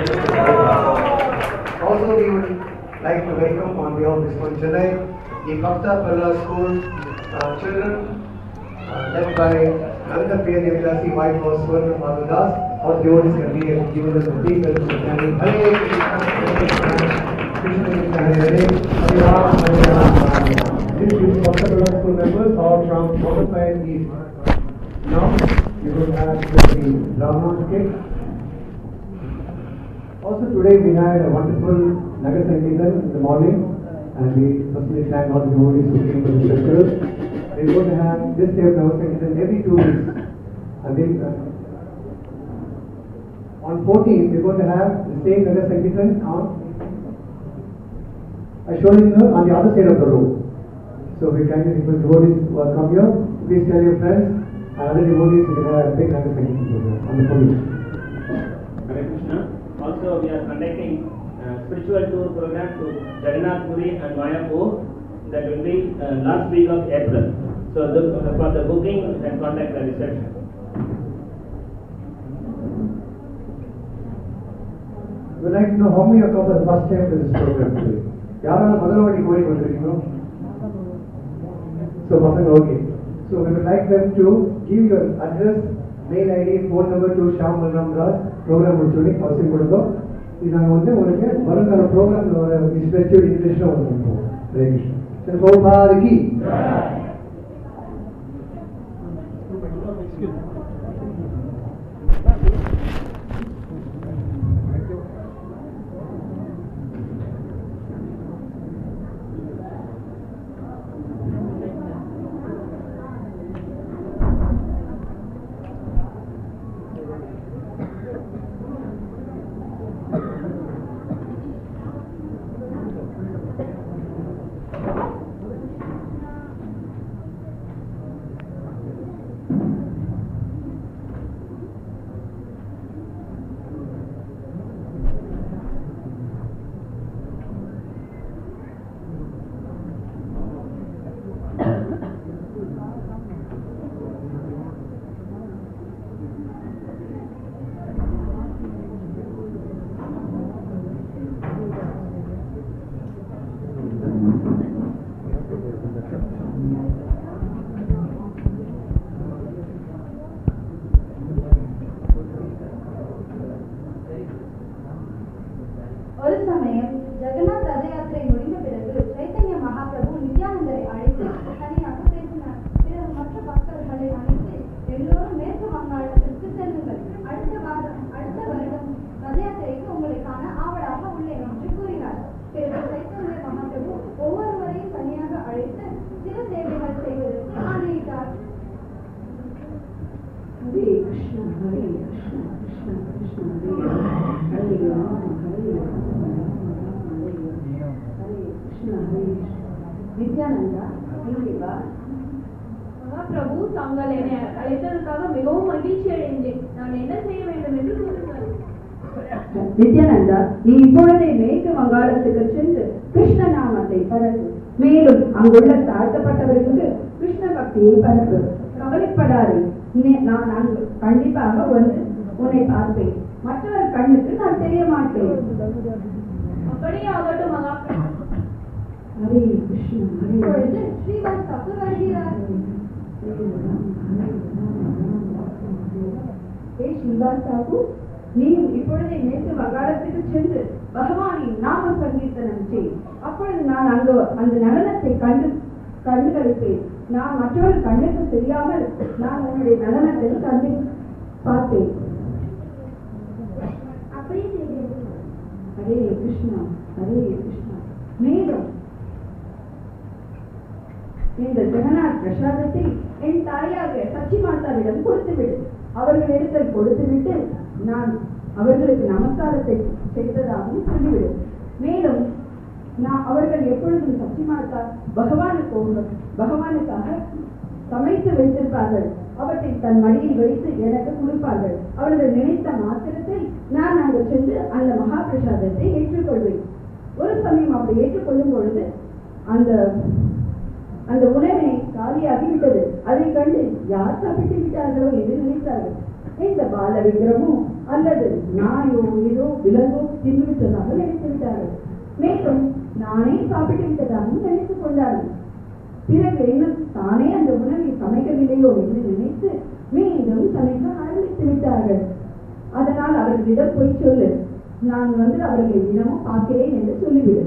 Also, we would like to welcome on behalf of Isman Chennai, the Bhakta Parla School children, led by Nanda Priya Devidasi, wife of Swarna Madhudas. All devotees can be given us a big welcome. Hare Krishna, Krishna Krishna, Hare Hare, Hare Ram, Hare Ram. This is Bhakta Parla School members all from Mumbai East. Now, we will have the drama skit. Also today we had a wonderful Nagar Sankirtan in the morning, and we personally thank all the devotees who came to the festival. We are going to have this day of Nagar Sankirtan every 2 weeks. And then on 14th we are going to have the same Nagar Sankirtan on Ashwini on the other side of the road. So we kindly request devotees who are come here, please tell your friends and other devotees who can have a big Nagar Sankirtan program on the 14th. Hare Krishna. Also, we are conducting spiritual tour program to Jagannath Puri and Mayapur. That will be last week of April. So, for the booking, you can contact the reception. We would like to know how many of you are the first time to this program today. Yarana Madhavadi going to you know? So, okay. So, we would like them to give your address, mail ID, phone number to Shyam Balram Das. Program முடிச்சோடனே அவசியம் கொடுத்தோம். இது நாங்கள் வந்து உங்களுக்கு வருங்கால ப்ரோக்ராமோட ஸ்பெஷல் இன்விடேஷன் ஒன்று பண்ணுவோம். ஹரே கிருஷ்ணா. சரி பிரபுபாதுக்கு Hare Krishna, Krishna Krishna, Hare Rama, Hare Rama, Hare Krishna, Hare Nithyananda இங்கே வா. மகாபிரபு, தாங்கள் என்னை அழைத்ததற்காக மிகவும் மகிழ்ச்சி அடைந்தேன். நான் என்ன செய்ய வேண்டும் என்று கூறுங்கள். நித்யானந்தா, நீ இப்பொழுதே மேற்கு வங்காளத்துக்கு சென்று கிருஷ்ண நாமத்தை பரப்பு. மேலும் அங்குள்ள தாழ்த்தப்பட்டவர்களுக்கு கிருஷ்ண பக்தியை பரப்பு. கவலைப்படாதே, நான் அங்கு கண்டிப்பாக வந்து உன்னை பார்ப்பேன். மற்றவர் கண்ணுக்கு நான் தெரிய மாட்டேன். அப்படியே ஆகட்டும் மகாபிரபு. ஹரே கிருஷ்ணா, இப்பொழுது ஸ்ரீவாஸ் தாக்கூர் வருகிறார். ஸ்ரீவாஸ் தாக்கூர், நீயும் இப்பொழுதே மேற்கு வங்காளத்துக்கு சென்று பகவானின் நாம சங்கீர்த்தனம் செய். அப்பொழுது நான் அங்கு அந்த நடனத்தை கண்டுகளிப்பேன். நான் மற்றவர் கண்ணுக்கு தெரியாமல் நான் உன்னுடைய நடனத்தை கண்டு பார்ப்பேன். ஹரே கிருஷ்ணா, ஹரே கிருஷ்ணா. மேலும் இந்த ஜெகநாத் பிரசாதத்தை என் தாயாக சச்சி மாதாவிடம் கொடுத்துவிடு. அவர்களிடத்தில் கொடுத்துவிட்டு நான் அவர்களுக்கு நமஸ்காரத்தை செய்ததாகவும் சொல்லிவிடும். மேலும் நான் அவர்கள் எப்பொழுதும் சச்சி மாதா பகவானுக்காக சமைத்து வைத்திருப்பார்கள். அவற்றை தன் மடியில் வைத்து எனக்கு கொடுப்பார்கள். அவர்கள் நினைத்த மாத்திரத்தில் நான் அங்கு சென்று அந்த மகா பிரசாதத்தை ஏற்றுக்கொள்வேன். ஒரு சமயம் அப்படி ஏற்றுக்கொள்ளும் பொழுது அந்த உணவினை காலியாகிவிட்டது. அதை கண்டு யார் சாப்பிட்டு விட்டார்களோ என்று நினைத்தார்கள். இந்த பால விக்கிரமோ அல்லது நாயோ ஏதோ விலங்கோ தின்னுவிட்டதாக நினைத்து விட்டார்கள். மேலும் நானே சாப்பிட்டு விட்டதாகவும் நினைத்துக் கொண்டார்கள். பிறகு இன்னும் தானே அந்த உணவை சமைக்கவில்லையோ என்று நினைத்து மீண்டும் சமைக்க ஆரம்பித்து விட்டார்கள். அதனால் அவர்களிடம் போய் சொல்லு, நான் அவர்களை தினமும் பார்க்கிறேன் என்று சொல்லிவிடு.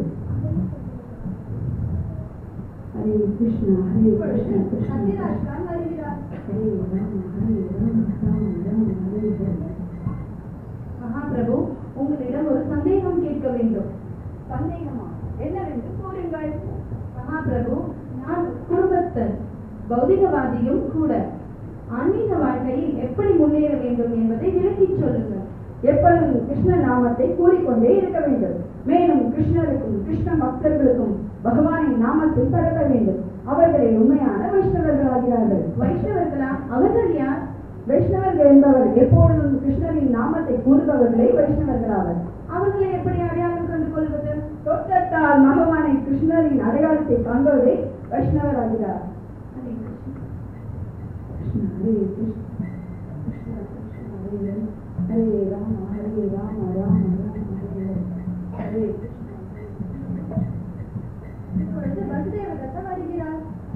ஹரே கிருஷ்ணா, ஹரே கிருஷ்ணா, கிருஷ்ணா ஹரே ராம, ஹரே ராம, ராம ராம ஹரே ஹரே. மகாபிரபு, உங்களிடம் ஒரு சந்தேகம் கேட்க வேண்டும். சந்தேகமா? என்னவென்று கூறுங்கள். மகாபிரபு, நான் குடும்பத்தன், பௌதிகவாதியும் கூட. ஆன்மீக வாழ்க்கையில் எப்படி முன்னேற வேண்டும் என்பதை விளக்கிச் சொல்லுங்கள். எப்பொழுதும் கிருஷ்ண நாமத்தை கூறிக்கொண்டே இருக்க வேண்டும். மேலும் கிருஷ்ணருக்கும் கிருஷ்ண பக்தர்களுக்கும் பகவானின் நாமத்தை பரப்ப வேண்டும். அவர்களை உண்மையான வைஷ்ணவர்களாகிறார்கள். வைஷ்ணவர்களா? அவர்கள் யார்? வைஷ்ணவர்கள் என்பவர் எப்பொழுதும் கிருஷ்ணரின் நாமத்தை கூறுபவர்களே வைஷ்ணவர்களாவர். அவர்களை எப்படி அடையாளம் கண்டு கொள்வது? தோற்றத்தால் பகவானை கிருஷ்ணரின் அடையாளத்தை காண்பவரே வைஷ்ணவராகிறார். ஹரே கிருஷ்ணா, ஹரே கிருஷ்ணா, கிருஷ்ணா கிருஷ்ணா ஹரே ஹரே ராம, ஹரே ராம, ராம ராம ஹரே ஹரே. இப்பொழுது வசுதேவ தத்தா வருகிறார்.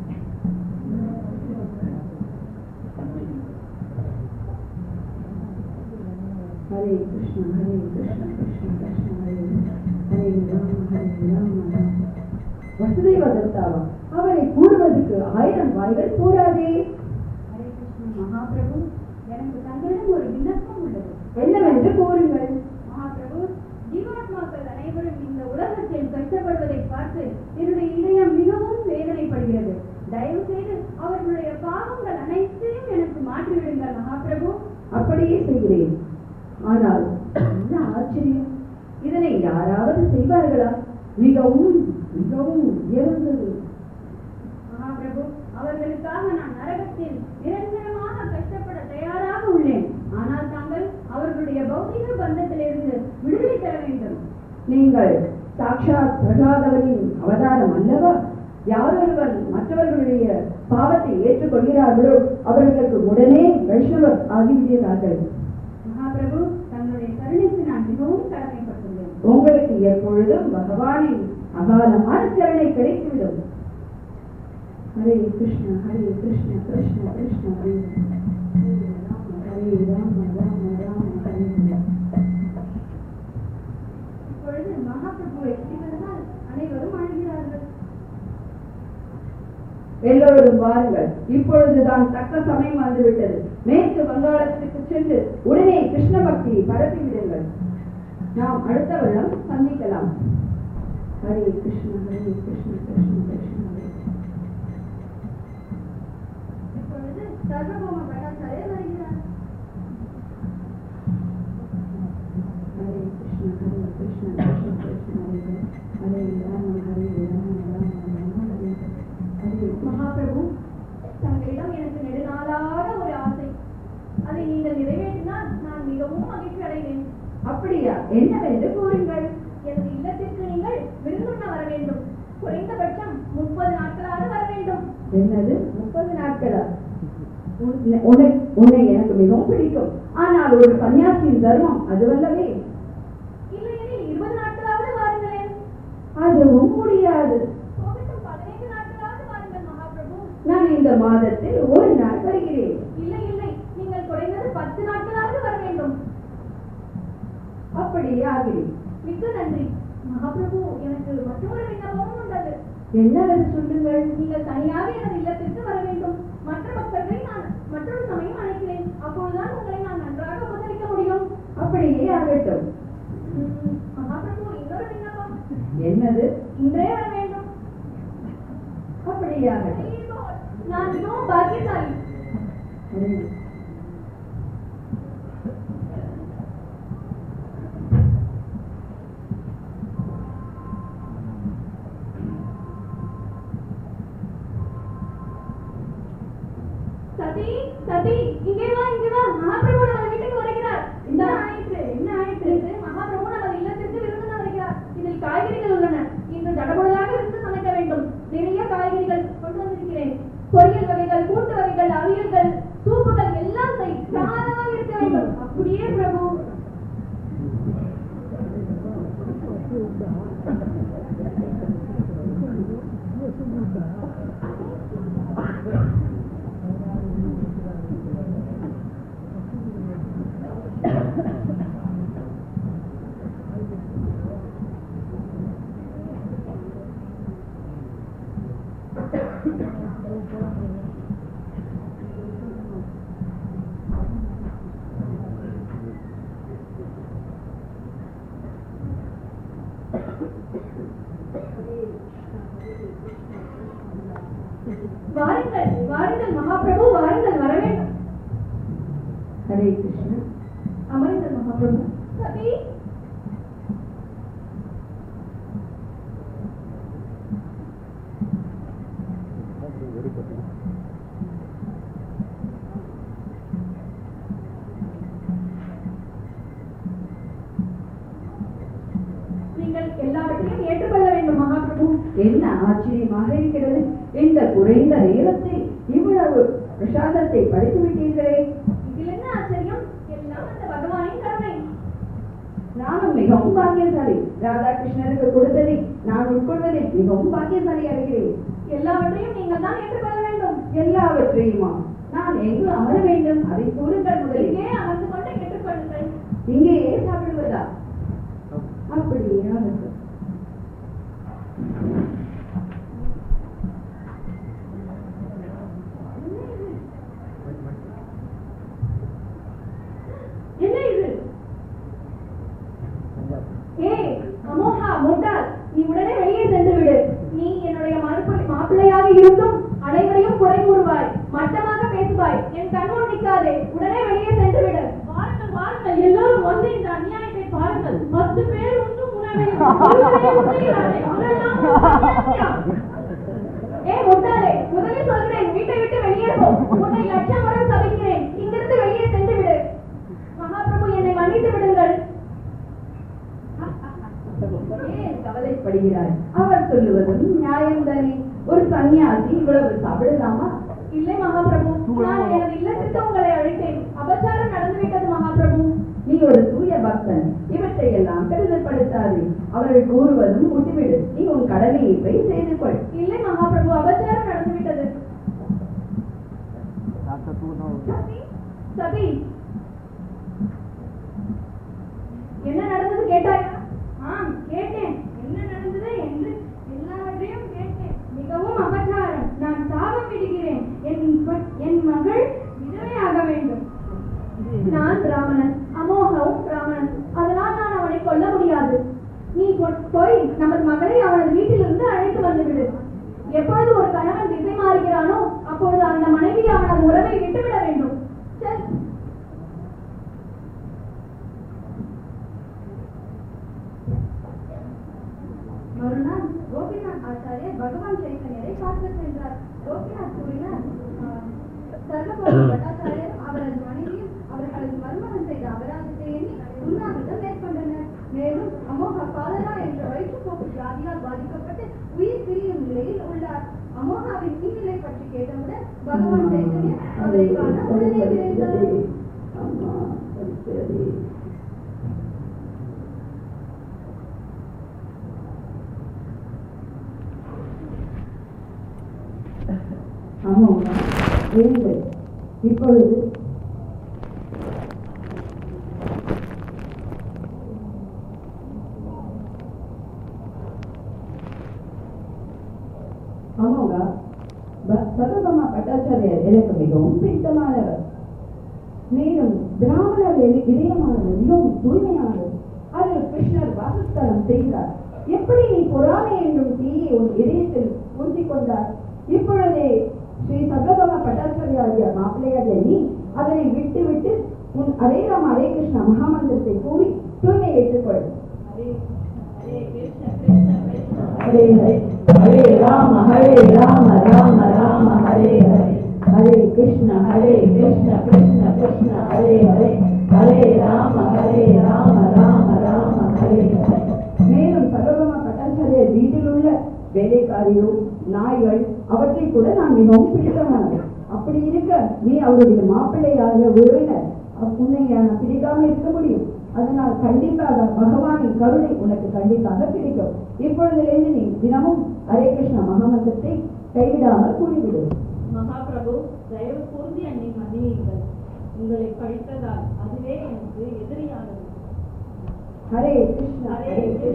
ஹரே கிருஷ்ணா, ஹரே கிருஷ்ணா, கிருஷ்ணா கிருஷ்ணா ஹரே ஹரே ராம, ஹரே ராம, ராம. வசுதேவ தத்தாவா? அவரை கூறுவதற்கு 1000 வாய்கள் போராதே. ஹரே கிருஷ்ணா. மகாபிரபு, எனக்கு தங்களிடம் ஒரு விண்ணப்பம் உள்ளது. என்னவென்று கூறுங்கள். மகாபிரபு, ஜீவாத்மாக்கள் அனைவரும் இந்த உலகத்தில் கஷ்டப்படுவதை பார்த்து என்னுடைய இதயம் மிகவும் வேதனைப்படுகிறது. தயவு செய்து அவர்களுடைய பாவங்கள் அனைத்தையும் எனக்கு மாற்றிவிடுங்கள் மகாபிரபு. அப்படியே செய்கிறேன். ஆனால் என்ன ஆச்சரியம், இதனை யாராவது செய்வார்களா? மிகவும் மிகவும் உயர்ந்தது. மகாபிரபு, அவர்களுக்காக நான் நரகத்தில் நிரந்தரமாக கஷ்டப்பட தயாராக உள்ளேன். ஆனால் தாங்கள் அவர்களுடைய பௌதிக பந்தத்திலிருந்து விடுதலை தர வேண்டும். நீங்கள் சாட்சாத் பிரகலாதவனின் அவதாரம் அல்லவா? யாரொருவன் மற்றவர்களுடைய பாவத்தை ஏற்றுக்கொள்கிறார்களோ அவர்களுக்கு உடனே வைஷ்ணவர் ஆகிவிடுகிறார்கள். மகாபிரபு, தங்களுடைய கருணைக்கு நான் மிகவும் கடமைப்பட்டுள்ளேன். உங்களுக்கு எப்பொழுதும் பகவானின் அகாலமான கருணை கிடைத்துவிடும். ஹரே கிருஷ்ணா, ஹரே கிருஷ்ணா, கிருஷ்ணா கிருஷ்ணா ஹரே ராம, ஹரே ராம, ராம ராம ஹரே ஹரே. இப்பொழுது மகாபிரபுவை பிடிப்பதனால் அனைவரும் அழுகிறார்கள். எல்லோரும் வாருங்கள், இப்பொழுதுதான் தக்க சமயம் வந்துவிட்டது. மேற்கு வங்காளத்துக்கு சென்று உடனே கிருஷ்ண பக்தியை பரப்பிவிடுங்கள். நாம் அடுத்த வருடம் சந்திக்கலாம். ஹரே கிருஷ்ணா, ஹரே கிருஷ்ணா, கிருஷ்ணா கிருஷ்ணா ஹரே. இப்பொழுது சர்வபௌம பட்டாச்சாரியர் வருகிறார். என்னவென்று கூறுங்கள். எனது இல்லத்திற்கு நீங்கள் விருந்துண்ண வர வேண்டும். குறைந்தபட்சம் 30 நாட்களாவது வர வேண்டும். என்னது 30 நாட்களா? உன்னை எனக்கு மிகவும் பிடிக்கும். ஆனால் ஒரு சன்னியாசியின் தர்மம் அதுவல்லவே. இல்லையெனில் 20 நாட்களாவது வாருங்களேன். அதுவும் முடியாது. போகட்டும், 15 நாட்களாவது வாருங்கள் மகாபிரபு. நான் இந்த மாதத்தில் ஒரு நாள் வருகிறேன். இல்லை இல்லை, நீங்கள் குறைந்தது 10 நாட்களாவது வர வேண்டும். அப்படியே ஆகிறேன். மிக்க நன்றி மகாபிரபு. எனக்கு மற்றொரு விண்ணப்பமும் உள்ளது. என்னவென்று சொல்லுங்கள். நீங்கள் தனியாக எனது இல்லத்திற்கு வர வேண்டும். மற்ற பக்தர்களை நான் மற்றொரு சமயம் அழைக்கிறேன். அப்பொழுதுதான் உங்களை நான் நன்றாக உபசரிக்க முடியும். அப்படியே ஆகட்டும். மகாபிரபு, இன்னொரு விண்ணப்பம். என்னது? இன்றே வர வேண்டும். அப்படியே ஆகட்டும். நான் மிகவும் பாக்கியசாலி. சதி சதி, இங்கே வா இங்கே வா. மகாபிரபு நமது வீட்டுக்கு வருகிறார். என்ன ஆயிற்று? மகாபிரபு நமது இல்லத்திற்கு விருந்துண்ண வருகிறார். இதில் காய்கறிகள் உள்ளன. இன்று தடபுடலாக விருந்து சமைக்க வேண்டும். நிறைய காய்கறிகள் கொண்டு வந்திருக்கிறேன். பொரியல் வகைகள், கூட்டு வகைகள், அவியல்கள், சூப்புகள் எல்லாம் பிரமாதமாக இருக்க வேண்டும். அப்படியே பிரபு. வாருங்கள் வாருங்கள் மகாபிரபு, வாருங்கள், வர வேண்டும். ஹரே கிருஷ்ணா. அமருங்கள் மகாபிரபு. சதி, நீங்கள் எல்லாவற்றையும் ஏற்றுக்கொள்ள வேண்டும் மகாபிரபு. என்ன ஆச்சரியமாக இருக்கிறது. இந்த குறைந்த நேரத்தில் இவ்வளவு பிரசாதத்தை படித்து விட்டீர்களே. இதில் என்ன ஆச்சரியம்? எல்லாம் அந்த பகவானின் கருணை. நானும் மிகவும் பாக்கியசாலி. ராதாகிருஷ்ணருக்கு கொடுத்ததை நான் உட்கொள்வதில் மிகவும் பாக்கியசாலி அடைகிறேன். எல்லாவற்றையும் நீங்கள் தான் ஏற்றுக்கொள்ள வேண்டும். எல்லாவற்றையுமா? நான் எங்கு அமர வேண்டும்? அதை கூறுங்கள் முதலில். இங்கே அமர்ந்து கொண்டு ஏற்றுக்கொள்ளுங்கள். இங்கேயே சாப்பிடுவதா? அப்படியே ஆகட்டும். என்ன இது? ஏய் அமோகா, முட்டாள், நீ உடனே வெளியே சென்று விடு. நீ என்னுடைய மாப்பிள்ளையாக இருந்தும் அனைவரையும் குறை கூறுவாய், மட்டமாக பேசுவாய். என் கண்முன் நிற்காதே, உடனே வெளியே சென்று விடு. வாருங்கள் வாருங்கள், எல்லோரும் வந்து இந்த அநியாயத்தை பாருங்கள். 10 பேர் ஒன்றும் முட்டாளே, முதலில் சொல்கிறேன், வீட்டை விட்டு வெளியே போ. உன்னை லட்சமுடன் சபிக்கிறேன். இங்கிருந்து வெளியே சென்று விடு. மகாபிரபு, என்னை மன்னித்து விடுங்கள். ஏன் கவலைப்படுகிறாய்? அவர் சொல்லுவதும் நியாயம்தானே. ஒரு சன்னியாசி இவ்வளவு சாப்பிடலாமா? இல்லை மகாபிரபு, நான் எனது இல்லத்திற்கு உங்களை அழைத்தேன். அபச்சாரம் நடந்துவிட்டது மகாபிரபு. நீ ஒரு தூய பக்தன். இவற்றை எல்லாம் கெடுதல்படுத்தாதே. அவர்கள் கூறுவதும் விட்டுவிடு. நீ உன் கடமையை போய் செய்து கொள். இல்லை மகாபிரபு, அபச்சாரம் நடந்துவிட்டது. சதி, என்ன நடந்தது கேட்டாயா? ஆம் கேட்டேன். என்ன நடந்தது என்று எல்லாவற்றையும் கேட்டேன். மிகவும் அபச்சாரம். நான் சாபம் விடுகிறேன். என் மகள் விதவையாக வேண்டும். நான் பிராமணன், அமோகவும் பிராமணன். அதனால் நான் அவனை கொல்ல முடியாது. நீ போய் நமது மகளை அவனது வீட்டிலிருந்து அழைத்து வந்துவிடு. எப்பொழுது ஒரு கணவன் திசை மாறுகிறானோ அப்பொழுது அந்த மனைவி அவனது உறவை விட்டுவிட வேண்டும். சரி. மறுநாள் கோபிநாத் ஆச்சாரியர் பகவான் சைத்தன்யரை பார்க்க சென்றார். கோபிநாத் கூறினார், சர்வபௌம பட்டாச்சாரியர் அவரது மனைவியும் அவர்களது மருமகன் செய்த அபராதத்தை எண்ணி உண்ணாவிரதம் மேற்கொண்டனர். மேலும் அமோகா காலரா என்ற வயிற்றுப்போக்கு வியாதியால் பாதிக்கப்பட்டு உயிர் பிரியும் நிலையில் உள்ளார். அமோகாவின் இந்நிலை பற்றி கேட்டவுடன் பகவான் சைத்தன்யா அவரை காண உடனே விரைந்தார். அமோகா எழுந்து இப்பொழுது அமோகா சர்வபமா பட்டாச்சாரியர் எனக்கு மிகவும் பிடித்தமானவர். மேலும் பிராமணர்கள் இதயமானது மிகவும் தூய்மையானது. அதில் கிருஷ்ணர் வாசஸ்தலம் செய்கிறார். எப்படி நீ பொறாமை என்னும் தீயை உன் இதயத்தில் ஊற்றிக் கொண்டார்? இப்பொழுதே ஸ்ரீ சர்வபமா பட்டாச்சாரியாகிய மாப்பிள்ளையாகிய நீ அதனை விட்டு உன் ஹரே ராம ஹரே கிருஷ்ண மகாமந்திரத்தை கூறி தூய்மை ஏற்றுக்கொள். ஹரே ஹரே ஹரே ராம ராம ராம ஹரே ஹரே ஹரே கிருஷ்ண கிருஷ்ண கிருஷ்ண ஹரே ஹரே ஹரே ராம ராம ராம ஹரே ஹரே. மேலும் சர்வபமா பட்டாச்சாரியர் வீட்டில் உள்ள வேலைக்காரியோ நாய்கள் அவற்றை கூட நான் மிகவும் பிடித்தமானது. அப்படி இருக்க நீ அவருடைய மாப்பிள்ளையாக உறவினர் உன்னை நான் பிடிக்காம இருக்க முடியும். அதனால் கண்டிப்பாக பகவானின் கருணை உனக்கு கண்டிப்பாக கிடைக்கும். இப்பொழுதிலிருந்து நீ தினமும் ஹரே கிருஷ்ண மகாமந்திரத்தை கைவிடாமல் கூறிவிடு. மகாபிரபு, தயவு கூர்ந்து என்னை மன்னியுங்கள். உங்களை பழித்ததால் அதுவே எனக்கு எதிரியானது. ஹரே கிருஷ்ண ஹரே